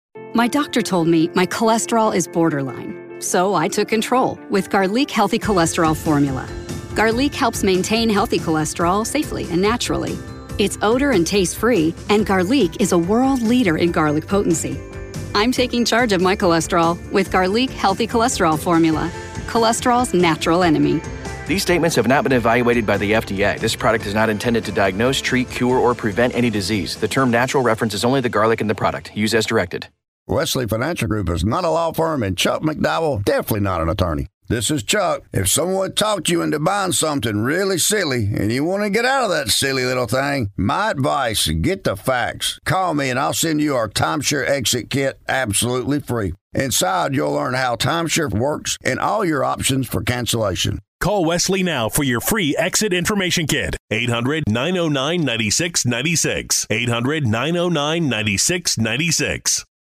My doctor told me my cholesterol is borderline, so I took control with Garlic Healthy Cholesterol Formula. Garlic helps maintain healthy cholesterol safely and naturally. It's odor and taste-free, and Garlic is a world leader in garlic potency. I'm taking charge of my cholesterol with Garlic Healthy Cholesterol Formula, cholesterol's natural enemy. These statements have not been evaluated by the FDA. This product is not intended to diagnose, treat, cure, or prevent any disease. The term natural references only the garlic in the product. Use as directed. Wesley Financial Group is not a law firm, and Chuck McDowell definitely not an attorney. This is Chuck. If someone talked you into buying something really silly and you want to get out of that silly little thing, my advice, get the facts. Call me and I'll send you our timeshare exit kit absolutely free. Inside, you'll learn how timeshare works and all your options for cancellation. Call Wesley now for your free exit information kit. 800-909-9696. 800-909-9696.